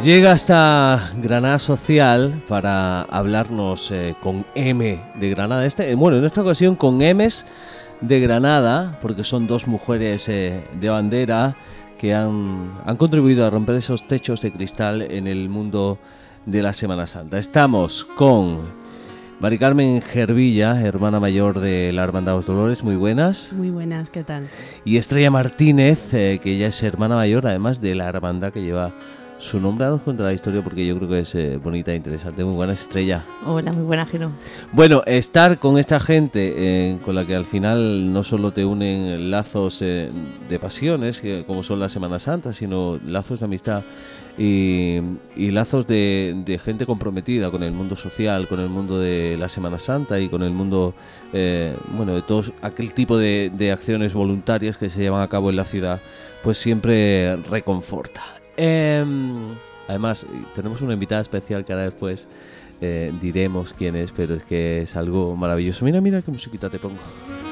Llega hasta Granada Social para hablarnos con M de Granada. Bueno, en esta ocasión con M's de Granada, porque son dos mujeres de bandera que han contribuido a romper esos techos de cristal en el mundo de la Semana Santa. Estamos con Mari Carmen Gervilla, hermana mayor de la Hermandad de los Dolores. Muy buenas. Muy buenas, ¿qué tal? Y Estrella Martínez, que ella es hermana mayor, además de la hermandad que lleva su nombre. Nos cuenta la historia porque yo creo que es bonita e interesante. Muy buenas, Estrella. Hola, muy buena, Gino. Bueno, estar con esta gente con la que al final no solo te unen lazos de pasiones, como son la Semana Santa, sino lazos de amistad y lazos de gente comprometida con el mundo social, con el mundo de la Semana Santa y con el mundo, de todo aquel tipo de acciones voluntarias que se llevan a cabo en la ciudad, pues siempre reconforta. Además, tenemos una invitada especial que ahora después diremos quién es, pero es que es algo maravilloso. Mira qué musiquita te pongo.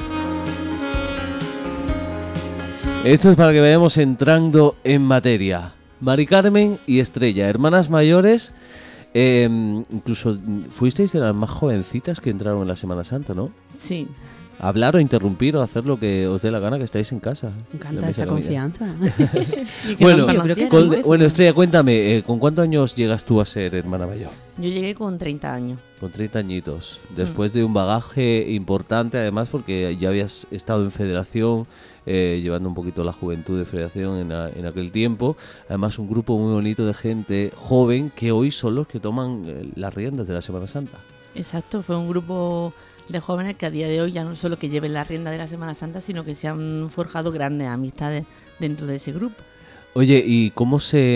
Esto es para que vayamos entrando en materia. Mari Carmen y Estrella, hermanas mayores, incluso fuisteis de las más jovencitas que entraron en la Semana Santa, ¿no? Sí. Hablar o interrumpir o hacer lo que os dé la gana, que estáis en casa. Me encanta esta confianza. Bueno, Estrella, cuéntame, ¿con cuántos años llegas tú a ser hermana mayor? Yo llegué con 30 años. Con 30 añitos, después de un bagaje importante, además, porque ya habías estado en federación, llevando un poquito la juventud de federación en aquel tiempo. Además, un grupo muy bonito de gente joven que hoy son los que toman las riendas de la Semana Santa. Exacto, fue un grupo de jóvenes que a día de hoy ya no solo que lleven la rienda de la Semana Santa, sino que se han forjado grandes amistades dentro de ese grupo. Oye, ¿y cómo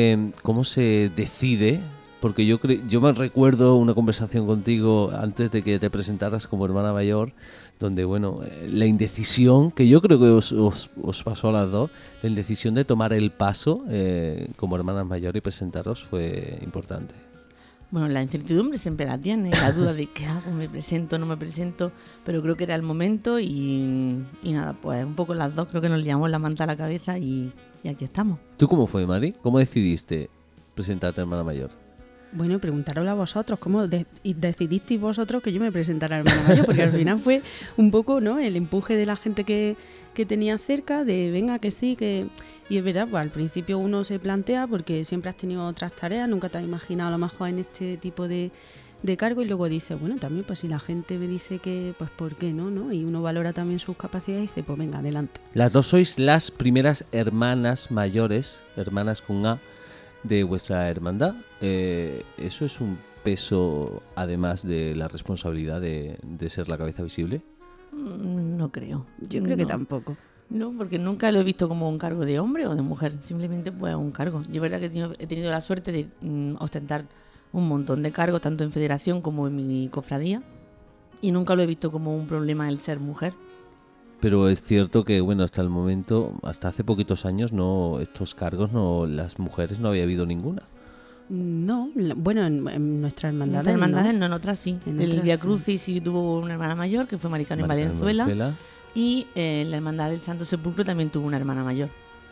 se decide? Porque yo me recuerdo una conversación contigo antes de que te presentaras como hermana mayor, donde, la indecisión, que yo creo que os pasó a las dos, la indecisión de tomar el paso como hermanas mayores y presentaros fue importante. Bueno, la incertidumbre siempre la tiene, la duda de qué hago, me presento, no me presento, pero creo que era el momento y nada, pues un poco las dos creo que nos liamos la manta a la cabeza y aquí estamos. ¿Tú cómo fue, Mari? ¿Cómo decidiste presentarte a hermana mayor? Bueno, preguntároslo a vosotros, ¿cómo decidisteis vosotros que yo me presentara a hermana mayor? Porque al final fue un poco, ¿no?, el empuje de la gente que tenía cerca, de venga que sí, que... Y es verdad, pues al principio uno se plantea porque siempre has tenido otras tareas, nunca te has imaginado a lo mejor en este tipo de cargo, y luego dices, bueno, también pues si la gente me dice que, pues ¿por qué no? Y uno valora también sus capacidades y dice, pues venga, adelante. Las dos sois las primeras hermanas mayores, hermanas con A, de vuestra hermandad. ¿Eso es un peso, además de la responsabilidad de ser la cabeza visible? No creo. Yo creo que tampoco. No, porque nunca lo he visto como un cargo de hombre o de mujer, simplemente pues un cargo. Yo es verdad que he tenido la suerte de ostentar un montón de cargos, tanto en federación como en mi cofradía, y nunca lo he visto como un problema el ser mujer. Pero es cierto que, hasta el momento, hasta hace poquitos años, estos cargos, las mujeres no había habido ninguna. No, en nuestra hermandad. En hermandades no, en otras sí. En el otras Via Crucis sí tuvo una hermana mayor, que fue Mari Carmen Valenzuela. Y la hermandad del Santo Sepulcro también tuvo una hermana mayor.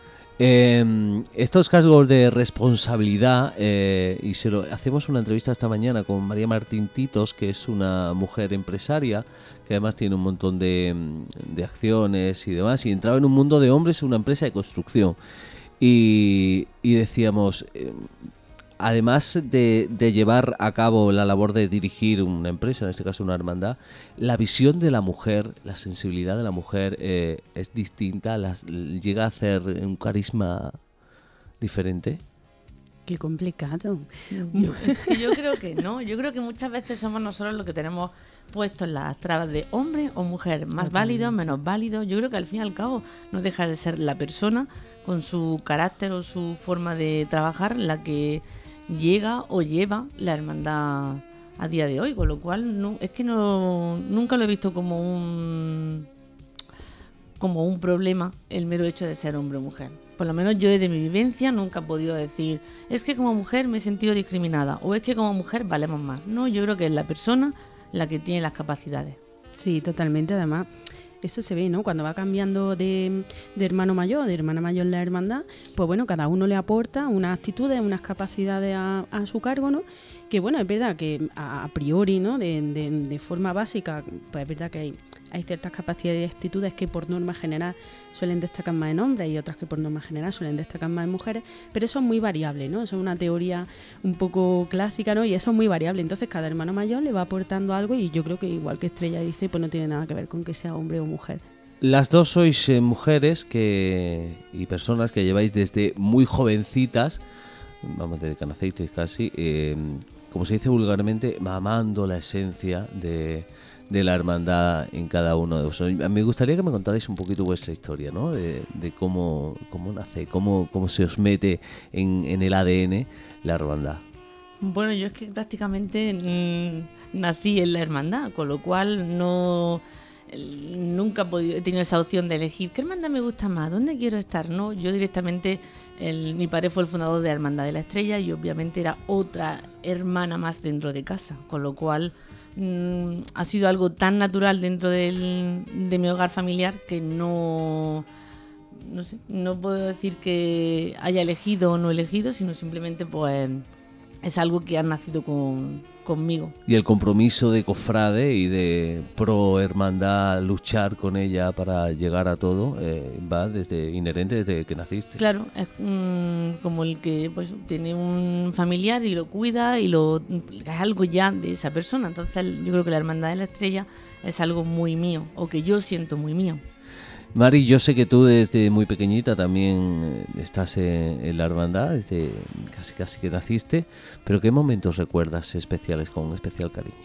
Estos cargos de responsabilidad, hacemos una entrevista esta mañana con María Martín Titos, que es una mujer empresaria, que además tiene un montón de acciones y demás, y entraba en un mundo de hombres en una empresa de construcción. Y decíamos, además de llevar a cabo la labor de dirigir una empresa, en este caso una hermandad, la visión de la mujer, la sensibilidad de la mujer es distinta, llega a hacer un carisma diferente. Qué complicado. Yo creo que no, yo creo que muchas veces somos nosotros los que tenemos puestos las trabas de hombre o mujer, más válidos, menos válidos. Yo creo que al fin y al cabo no deja de ser la persona con su carácter o su forma de trabajar la que llega o lleva la hermandad a día de hoy, con lo cual nunca lo he visto como un problema el mero hecho de ser hombre o mujer. Por lo menos yo desde mi vivencia nunca he podido decir es que como mujer me he sentido discriminada o es que como mujer valemos más. No, yo creo que es la persona la que tiene las capacidades. Sí, totalmente. Además, eso se ve, ¿no? Cuando va cambiando de hermano mayor, de hermana mayor la hermandad, pues bueno, cada uno le aporta unas actitudes, unas capacidades a su cargo, ¿no? Que bueno, es verdad que a priori, ¿no? De forma básica, pues es verdad que hay ciertas capacidades y actitudes que por norma general suelen destacar más en hombres y otras que por norma general suelen destacar más en mujeres, pero eso es muy variable, ¿no? Eso es una teoría un poco clásica, ¿no? Y eso es muy variable. Entonces cada hermano mayor le va aportando algo y yo creo que igual que Estrella dice, pues no tiene nada que ver con que sea hombre o mujer. Las dos sois mujeres y personas que lleváis desde muy jovencitas, vamos, desde que nacisteis casi, como se dice vulgarmente, mamando la esencia de la hermandad en cada uno de vosotros. Me gustaría que me contarais un poquito vuestra historia, ¿no? De cómo nace, cómo se os mete en el ADN la hermandad. Bueno, yo es que prácticamente nací en la hermandad, con lo cual nunca he tenido esa opción de elegir qué hermandad me gusta más, dónde quiero estar, ¿no? Yo directamente, mi padre fue el fundador de la Hermandad de la Estrella y obviamente era otra hermana más dentro de casa, con lo cual ha sido algo tan natural dentro de mi hogar familiar que no sé, no puedo decir que haya elegido o no elegido, sino simplemente pues es algo que ha nacido conmigo. Y el compromiso de cofrade y de pro hermandad, luchar con ella para llegar a todo, va inherente desde que naciste. Claro, es como el que pues tiene un familiar y lo cuida y es algo ya de esa persona. Entonces yo creo que la Hermandad de la Estrella es algo muy mío, o que yo siento muy mío. Mari, yo sé que tú desde muy pequeñita también estás en la hermandad, desde casi que naciste, pero ¿qué momentos recuerdas especiales con especial cariño?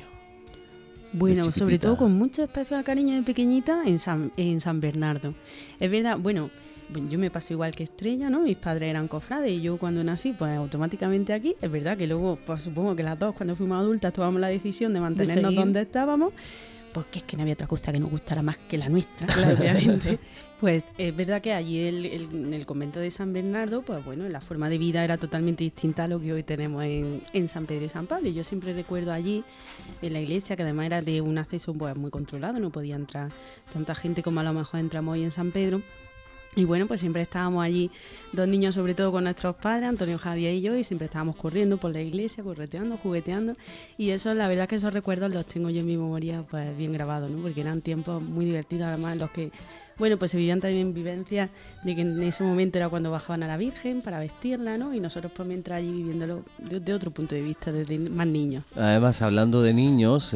Bueno, sobre todo con mucho especial cariño de pequeñita en San Bernardo. Es verdad, bueno, yo me pasé igual que Estrella, ¿no? Mis padres eran cofrades y yo cuando nací, pues automáticamente aquí. Es verdad que luego, pues supongo que las dos cuando fuimos adultas tomamos la decisión de mantenernos donde estábamos, porque es que no había otra cosa que nos gustara más que la nuestra, claro, obviamente. Pues es verdad que allí en el convento de San Bernardo, pues bueno, la forma de vida era totalmente distinta a lo que hoy tenemos en San Pedro y San Pablo. Y yo siempre recuerdo allí, en la iglesia, que además era de un acceso pues muy controlado, no podía entrar tanta gente como a lo mejor entramos hoy en San Pedro. Y bueno, pues siempre estábamos allí, dos niños sobre todo con nuestros padres, Antonio, Javier y yo, y siempre estábamos corriendo por la iglesia, correteando, jugueteando, y eso, la verdad que esos recuerdos los tengo yo en mi memoria pues bien grabados, ¿no? Porque eran tiempos muy divertidos, además en los que, bueno, pues se vivían también vivencias de que en ese momento era cuando bajaban a la Virgen para vestirla, ¿no? Y nosotros pues mientras allí viviéndolo de otro punto de vista, desde más niños. Además, hablando de niños,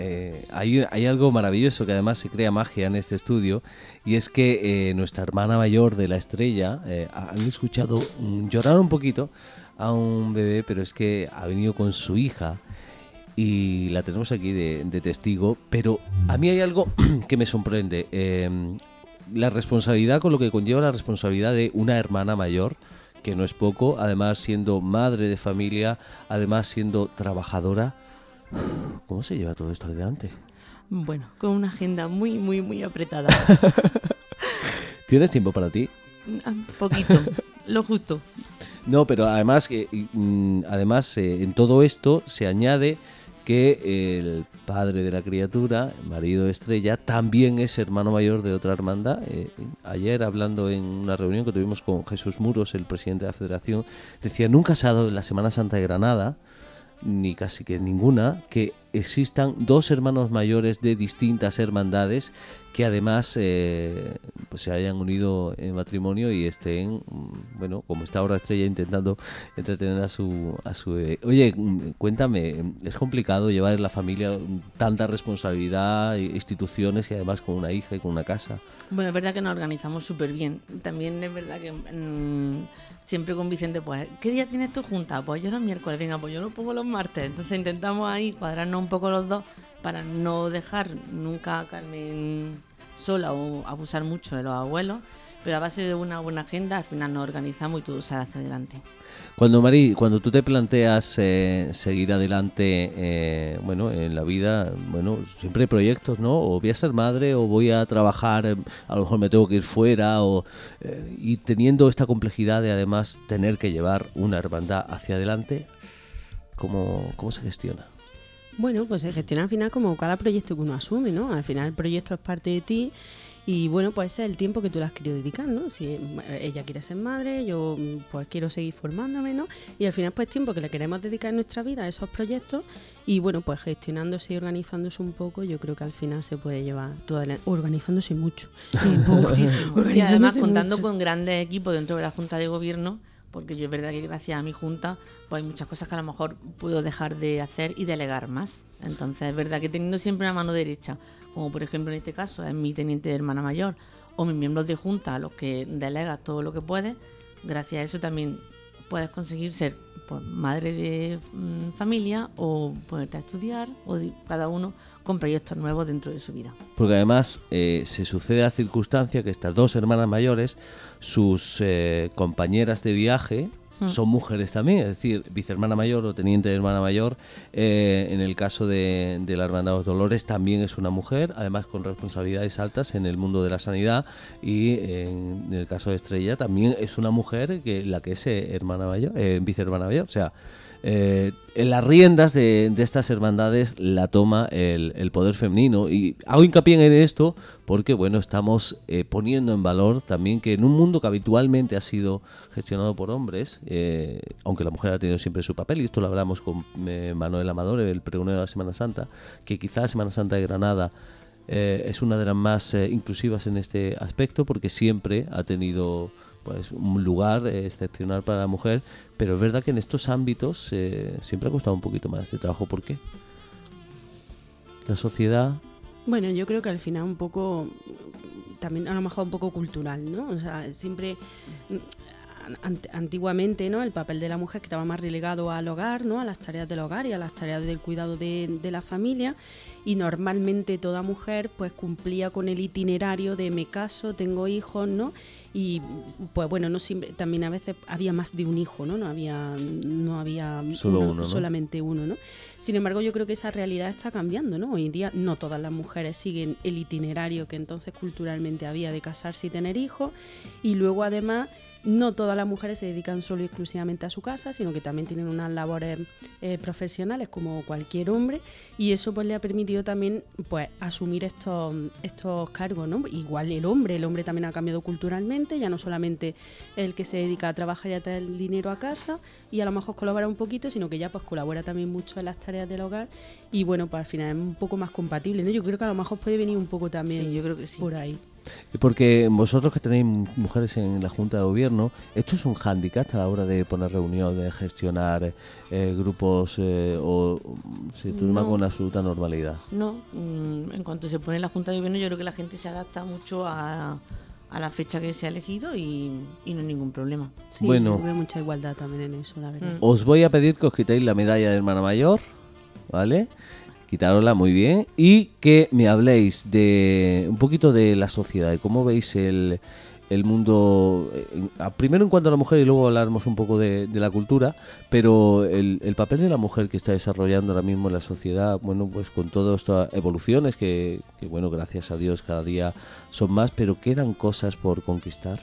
hay algo maravilloso que además se crea magia en este estudio, y es que nuestra hermana mayor de la Estrella han escuchado llorar un poquito a un bebé, pero es que ha venido con su hija y la tenemos aquí de testigo, pero a mí hay algo que me sorprende, la responsabilidad, con lo que conlleva la responsabilidad de una hermana mayor, que no es poco, además siendo madre de familia, además siendo trabajadora. ¿Cómo se lleva todo esto adelante? Bueno, con una agenda muy, muy, muy apretada. ¿Tienes tiempo para ti? Poquito, lo justo. No, pero además en todo esto se añade que el padre de la criatura, marido de Estrella, también es hermano mayor de otra hermandad. Ayer, hablando en una reunión que tuvimos con Jesús Muros, el presidente de la Federación, decía, nunca se ha dado en la Semana Santa de Granada, ni casi que ninguna, que existan dos hermanos mayores de distintas hermandades que además pues se hayan unido en matrimonio y estén, bueno, como está ahora Estrella intentando entretener a su bebé. Oye, cuéntame, ¿es complicado llevar en la familia tanta responsabilidad, instituciones y además con una hija y con una casa? Bueno, es verdad que nos organizamos súper bien. También es verdad que siempre con Vicente, pues, ¿qué día tienes tú junta? Pues yo los miércoles, venga, pues yo lo pongo los martes. Entonces intentamos ahí cuadrarnos un poco los dos para no dejar nunca a Carmen sola o abusar mucho de los abuelos, pero a base de una buena agenda al final nos organizamos y todo sale hacia adelante. Cuando tú te planteas seguir adelante, bueno, en la vida, bueno, siempre hay proyectos, ¿no? O voy a ser madre o voy a trabajar, a lo mejor me tengo que ir fuera, y teniendo esta complejidad de además tener que llevar una hermandad hacia adelante, ¿cómo se gestiona? Bueno, pues se gestiona al final como cada proyecto que uno asume, ¿no? Al final el proyecto es parte de ti Y bueno, pues ese es el tiempo que tú le has querido dedicar, ¿no? Si ella quiere ser madre, yo pues quiero seguir formándome, ¿no? Y al final pues tiempo que le queremos dedicar en nuestra vida a esos proyectos y bueno, pues gestionándose y organizándose un poco, yo creo que al final se puede llevar organizándose mucho. Sí, muchísimo. Y además contando mucho con grandes equipos dentro de la Junta de Gobierno, porque yo es verdad que gracias a mi Junta pues hay muchas cosas que a lo mejor puedo dejar de hacer y delegar más. Entonces es verdad que teniendo siempre una mano derecha, como por ejemplo en este caso es mi teniente de hermana mayor o mis miembros de Junta a los que delegas todo lo que puedes, gracias a eso también puedes conseguir ser pues, madre de familia o ponerte a estudiar o cada uno con proyectos nuevos dentro de su vida. Porque además se sucede la circunstancia que estas dos hermanas mayores, sus compañeras de viaje, son mujeres también, es decir, vicehermana mayor o teniente de hermana mayor, en el caso de la Hermandad de los Dolores también es una mujer, además con responsabilidades altas en el mundo de la sanidad, y en el caso de Estrella también es una mujer que la que es hermana mayor, vicehermana mayor, o sea, en las riendas de estas hermandades la toma el poder femenino, y hago hincapié en esto porque bueno, estamos poniendo en valor también que en un mundo que habitualmente ha sido gestionado por hombres, aunque la mujer ha tenido siempre su papel, y esto lo hablamos con Manuel Amador en el pregonero de la Semana Santa, que quizás la Semana Santa de Granada es una de las más inclusivas en este aspecto, porque siempre ha tenido pues un lugar excepcional para la mujer, pero es verdad que en estos ámbitos siempre ha costado un poquito más de trabajo. ¿Por qué? La sociedad... Bueno, yo creo que al final un poco, también a lo mejor un poco cultural, ¿no? O sea, siempre... Antiguamente, ¿no? El papel de la mujer que estaba más relegado al hogar, ¿no? A las tareas del hogar y a las tareas del cuidado de la familia, y normalmente toda mujer pues cumplía con el itinerario de me caso, tengo hijos, ¿no? Y pues bueno, no siempre, también a veces había más de un hijo, ¿no? No había solo uno, ¿no? Solamente uno, ¿no? Sin embargo, yo creo que esa realidad está cambiando, ¿no? Hoy en día no todas las mujeres siguen el itinerario que entonces culturalmente había de casarse y tener hijos, y luego además no todas las mujeres se dedican solo y exclusivamente a su casa, sino que también tienen unas labores profesionales como cualquier hombre, y eso pues le ha permitido también pues asumir estos cargos, ¿no? Igual el hombre también ha cambiado culturalmente, ya no solamente el que se dedica a trabajar y a traer el dinero a casa y a lo mejor colabora un poquito, sino que ya pues colabora también mucho en las tareas del hogar, y bueno, pues al final es un poco más compatible, ¿no? Yo creo que a lo mejor puede venir un poco también, sí, yo creo que sí, por ahí. Porque vosotros que tenéis mujeres en la Junta de Gobierno, ¿esto es un hándicap a la hora de poner reuniones, de gestionar grupos o se toma con absoluta normalidad? No, en cuanto se pone la Junta de Gobierno yo creo que la gente se adapta mucho a la fecha que se ha elegido y no hay ningún problema. Sí, bueno, veo mucha igualdad también en eso, la verdad. Os voy a pedir que os quitéis la medalla de hermana mayor, ¿vale? Quitárosla muy bien, y que me habléis de un poquito de la sociedad, de cómo veis el mundo, primero en cuanto a la mujer y luego hablaremos un poco de la cultura, pero el papel de la mujer que está desarrollando ahora mismo en la sociedad, bueno, pues con todas estas evoluciones que bueno, gracias a Dios cada día son más, pero quedan cosas por conquistar.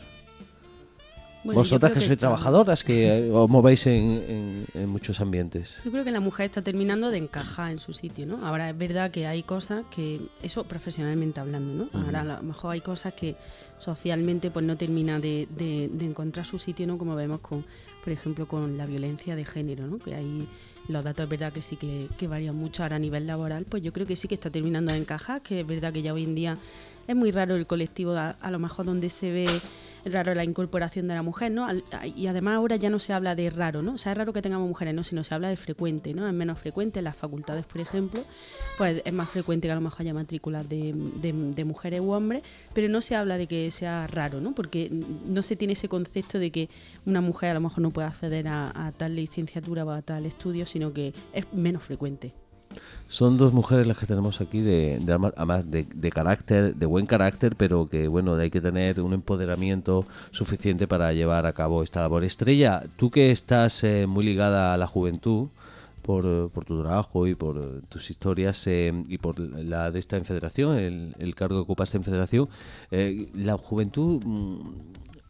Bueno, vosotras que sois trabajadoras, que os movéis en muchos ambientes. Yo creo que la mujer está terminando de encajar en su sitio, ¿no? Ahora es verdad que hay cosas que, eso profesionalmente hablando, ¿no? Ahora a lo mejor hay cosas que socialmente pues no termina de encontrar su sitio, ¿no? Como vemos con, por ejemplo, con la violencia de género, ¿no? Que ahí los datos es verdad que sí que varían mucho. Ahora a nivel laboral, pues yo creo que sí que está terminando de encajar, que es verdad que ya hoy en día es muy raro el colectivo, a lo mejor donde se ve raro la incorporación de la mujer, ¿no? Y además ahora ya no se habla de raro, ¿no? O sea, es raro que tengamos mujeres, ¿no? Sino se habla de frecuente, ¿no? Es menos frecuente en las facultades, por ejemplo, pues es más frecuente que a lo mejor haya matrículas de mujeres u hombres, pero no se habla de que sea raro, ¿no? Porque no se tiene ese concepto de que una mujer a lo mejor no puede acceder a tal licenciatura o a tal estudio, sino que es menos frecuente. Son dos mujeres las que tenemos aquí además de carácter, de buen carácter, pero que bueno, hay que tener un empoderamiento suficiente para llevar a cabo esta labor. Estrella, tú que estás muy ligada a la juventud por tu trabajo y por tus historias y por la de esta en Federación, el cargo que ocupaste en Federación, la juventud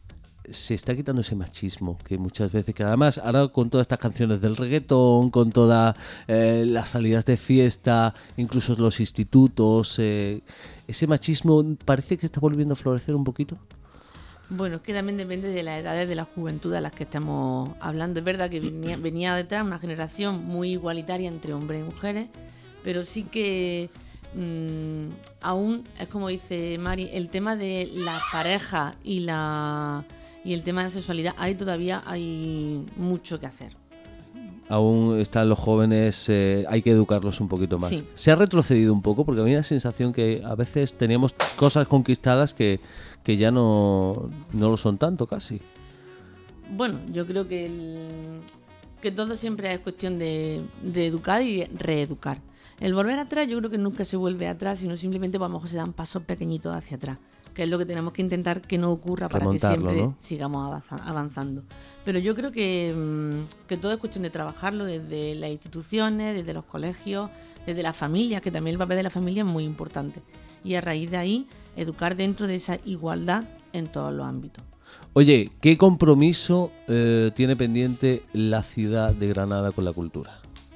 se está quitando ese machismo que muchas veces, que además ahora con todas estas canciones del reggaetón, con todas las salidas de fiesta, incluso los institutos, ese machismo parece que está volviendo a florecer un poquito. Bueno, es que también depende de las edades de la juventud a las que estamos hablando. Es verdad que venía detrás una generación muy igualitaria entre hombres y mujeres, pero sí que aún, es como dice Mari, el tema de las parejas y el tema de la sexualidad, ahí todavía hay mucho que hacer. Aún están los jóvenes, hay que educarlos un poquito más. Sí. Se ha retrocedido un poco porque a mí me da la sensación que a veces teníamos cosas conquistadas que ya no lo son tanto casi. Bueno, yo creo que todo siempre es cuestión de educar y de reeducar. El volver atrás yo creo que nunca se vuelve atrás, sino simplemente a lo mejor se dan pasos pequeñitos hacia atrás, que es lo que tenemos que intentar que no ocurra para que siempre, ¿no?, sigamos avanzando. Pero yo creo que todo es cuestión de trabajarlo desde las instituciones, desde los colegios, desde las familias, que también el papel de la familia es muy importante. Y a raíz de ahí, educar dentro de esa igualdad en todos los ámbitos. Oye, ¿qué compromiso tiene pendiente la ciudad de Granada con la cultura?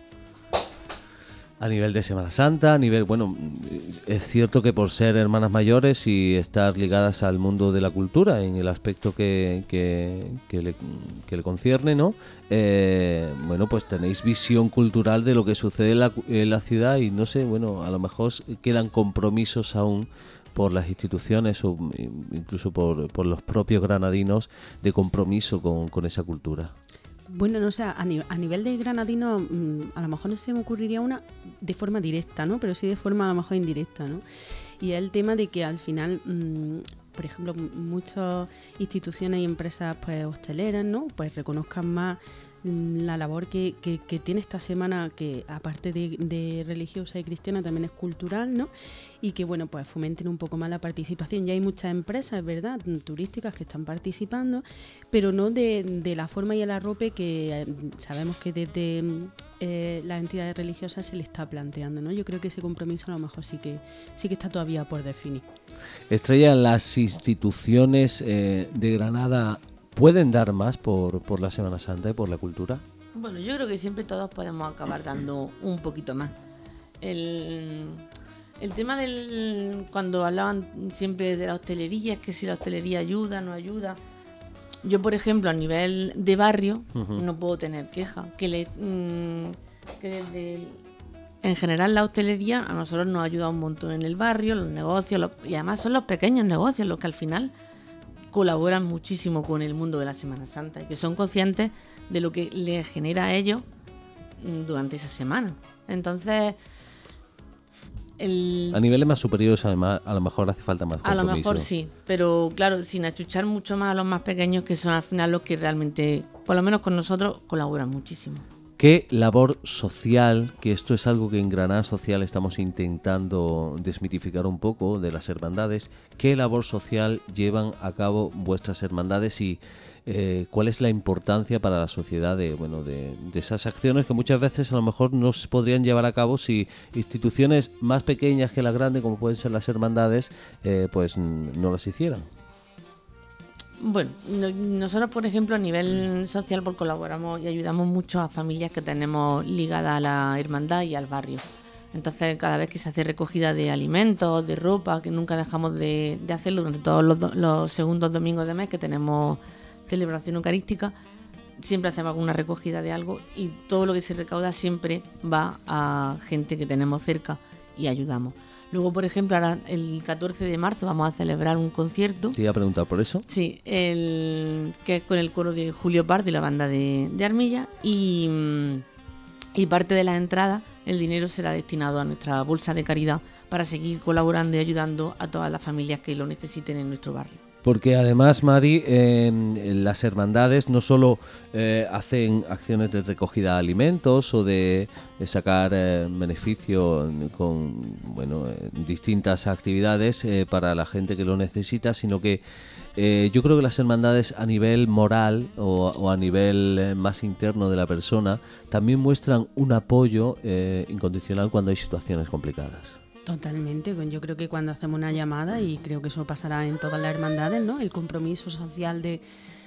A nivel de Semana Santa, a nivel, bueno, es cierto que por ser hermanas mayores y estar ligadas al mundo de la cultura en el aspecto que le concierne, ¿no? Bueno, pues tenéis visión cultural de lo que sucede en la ciudad y no sé, bueno, a lo mejor quedan compromisos aún por las instituciones o incluso por los propios granadinos de compromiso con esa cultura. Bueno, no sé, a nivel de granadino, a lo mejor no se me ocurriría una de forma directa, ¿no? Pero sí de forma a lo mejor indirecta, ¿no? Y es el tema de que al final, por ejemplo, muchas instituciones y empresas pues hosteleras, ¿no?, pues reconozcan más la labor que tiene esta semana, que aparte de religiosa y cristiana también es cultural, ¿no? Y que, bueno, pues fomenten un poco más la participación. Ya hay muchas empresas, es verdad, turísticas que están participando, pero no de la forma y el arrope que sabemos que desde las entidades religiosas se le está planteando, ¿no? Yo creo que ese compromiso a lo mejor sí que está todavía por definir. Estrella, las instituciones de Granada ¿pueden dar más por la Semana Santa y por la cultura? Bueno, yo creo que siempre todos podemos acabar dando un poquito más. El tema cuando hablaban siempre de la hostelería, es que si la hostelería ayuda, no ayuda. Yo, por ejemplo, a nivel de barrio, no puedo tener queja. En general la hostelería a nosotros nos ayuda un montón en el barrio, los negocios, y además son los pequeños negocios los que al final colaboran muchísimo con el mundo de la Semana Santa y que son conscientes de lo que les genera a ellos durante esa semana. Entonces, a niveles más superiores, además, a lo mejor hace falta más compromiso. A lo mejor sí, pero claro, sin achuchar mucho más a los más pequeños, que son al final los que realmente, por lo menos con nosotros, colaboran muchísimo. ¿Qué labor social, que esto es algo que en Granada Social estamos intentando desmitificar un poco de las hermandades, qué labor social llevan a cabo vuestras hermandades y cuál es la importancia para la sociedad de esas acciones que muchas veces a lo mejor no se podrían llevar a cabo si instituciones más pequeñas que las grandes, como pueden ser las hermandades, pues no las hicieran? Bueno, nosotros, por ejemplo, a nivel social, pues colaboramos y ayudamos mucho a familias que tenemos ligadas a la hermandad y al barrio. Entonces, cada vez que se hace recogida de alimentos, de ropa, que nunca dejamos de hacerlo durante todos los segundos domingos de mes que tenemos celebración eucarística, siempre hacemos alguna recogida de algo y todo lo que se recauda siempre va a gente que tenemos cerca y ayudamos. Luego, por ejemplo, ahora el 14 de marzo vamos a celebrar un concierto. Te iba a preguntar por eso. Sí, que es con el coro de Julio Pardo y la banda de Armilla. Y parte de las entradas, el dinero será destinado a nuestra bolsa de caridad para seguir colaborando y ayudando a todas las familias que lo necesiten en nuestro barrio. Porque además, Mari, las hermandades no solo hacen acciones de recogida de alimentos o de sacar beneficio con distintas actividades para la gente que lo necesita, sino que yo creo que las hermandades a nivel moral o a nivel más interno de la persona también muestran un apoyo incondicional cuando hay situaciones complicadas. Totalmente, yo creo que cuando hacemos una llamada, y creo que eso pasará en todas las hermandades, ¿no?, el compromiso social de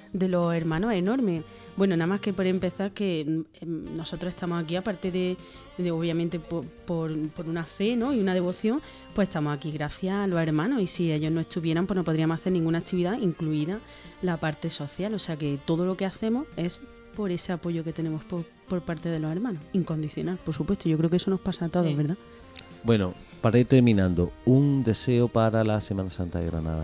de los hermanos es enorme. Bueno, nada más que por empezar, que nosotros estamos aquí, aparte de obviamente por una fe, ¿no? Y una devoción, pues estamos aquí gracias a los hermanos, y si ellos no estuvieran, pues no podríamos hacer ninguna actividad, incluida la parte social. O sea que todo lo que hacemos es por ese apoyo que tenemos por parte de los hermanos, incondicional, por supuesto. Yo creo que eso nos pasa a todos, ¿verdad? Bueno, para ir terminando, un deseo para la Semana Santa de Granada.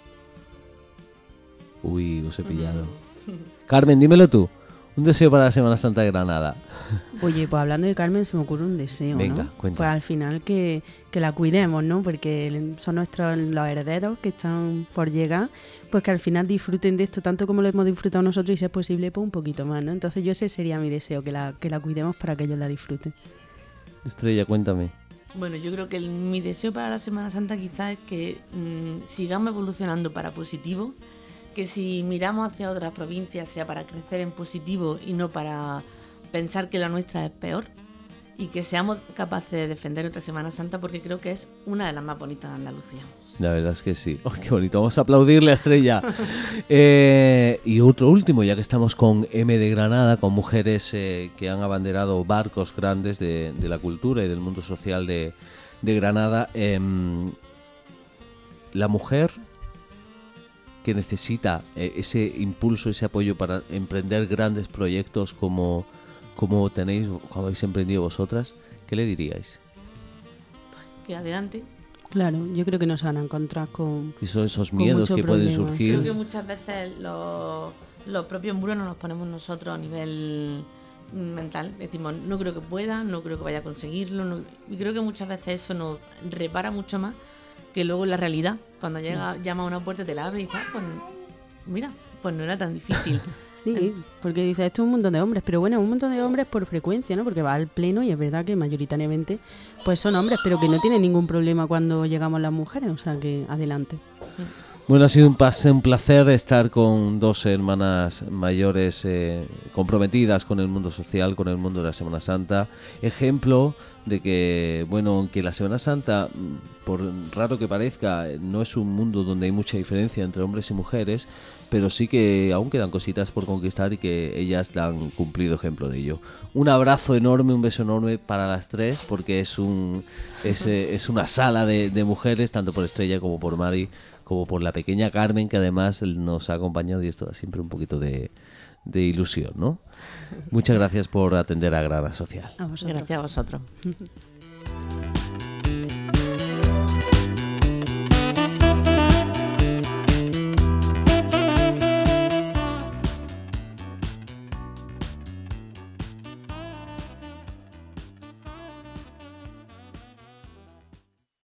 Uy, os he pillado. Carmen, dímelo tú. Un deseo para la Semana Santa de Granada. Oye, pues hablando de Carmen, se me ocurre un deseo, Venga, ¿no? cuenta. Pues al final que la cuidemos, ¿no? Porque son los herederos que están por llegar, pues que al final disfruten de esto tanto como lo hemos disfrutado nosotros, y si es posible, pues un poquito más, ¿no? Entonces ese sería mi deseo, que la cuidemos para que ellos la disfruten. Estrella, cuéntame. Bueno, yo creo que mi deseo para la Semana Santa quizás es que sigamos evolucionando para positivo, que si miramos hacia otras provincias sea para crecer en positivo y no para pensar que la nuestra es peor, y que seamos capaces de defender nuestra Semana Santa, porque creo que es una de las más bonitas de Andalucía. La verdad es que sí. ¡Oh, qué bonito! Vamos a aplaudirle a Estrella. Y otro último, ya que estamos con M de Granada, con mujeres que han abanderado barcos grandes de la cultura y del mundo social de Granada. La mujer que necesita ese impulso, ese apoyo para emprender grandes proyectos como habéis emprendido vosotras, ¿qué le diríais? Pues que adelante. Claro, yo creo que no se van a encontrar con... Y son esos miedos que pueden surgir. Creo que muchas veces los propios muros nos los ponemos nosotros a nivel mental. Decimos, no creo que pueda, no creo que vaya a conseguirlo. Y creo que muchas veces eso nos repara mucho más que luego la realidad. Cuando llama a una puerta, te la abre y dices, pues mira, pues no era tan difícil. Sí, porque dice, esto es un montón de hombres, pero bueno, un montón de hombres por frecuencia, ¿no? Porque va al pleno y es verdad que mayoritariamente pues son hombres, pero que no tienen ningún problema cuando llegamos las mujeres, o sea que adelante. Bueno, ha sido un placer estar con dos hermanas mayores comprometidas con el mundo social, con el mundo de la Semana Santa. Ejemplo de que, bueno, aunque la Semana Santa, por raro que parezca, no es un mundo donde hay mucha diferencia entre hombres y mujeres, pero sí que aún quedan cositas por conquistar y que ellas dan cumplido ejemplo de ello. Un abrazo enorme, un beso enorme para las tres, porque es una sala de mujeres, tanto por Estrella como por Mari, como por la pequeña Carmen, que además nos ha acompañado, y esto da siempre un poquito de ilusión, ¿no? Muchas gracias por atender a Granada Social. A vosotros. Gracias a vosotros.